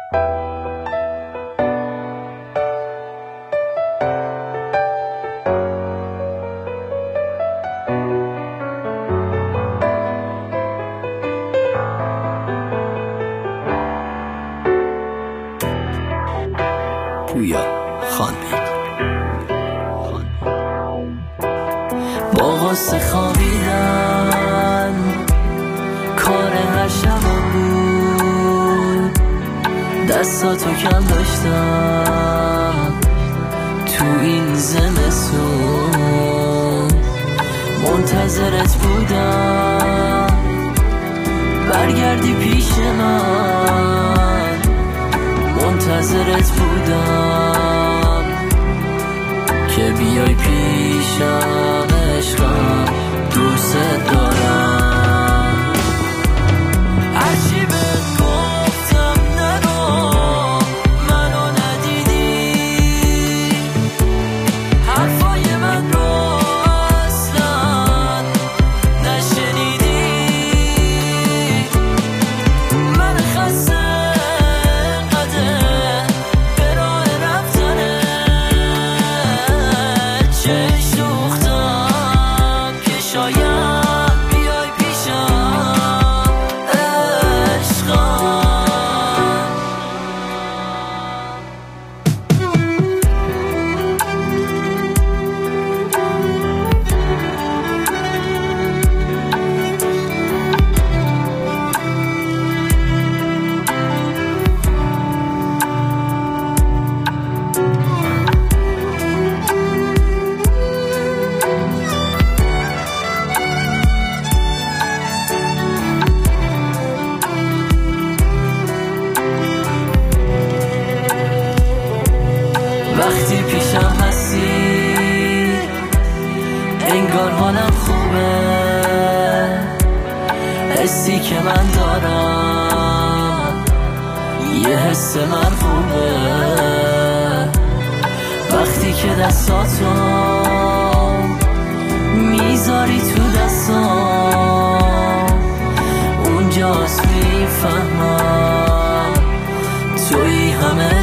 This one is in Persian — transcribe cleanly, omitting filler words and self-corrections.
پویا خانبیگ با غصه خوابیدن کار هر شبم بود، دستاتو کم داشتم تو این زمستون، منتظرت بودم برگردی پیش من، منتظرت بودم که بیای پیشم عشقم، دوست دارم. هرچی بهت گفتم نگو منو ندیدی، حرفای من رو اصلا نشنیدی، من خسته وقتی پیشم هستی انگار حالم خوبه، حسی که من دارم یه حس مرغوبه، وقتی که دستاتو میذاری تو دستام، اونجاست میفهمم توی همه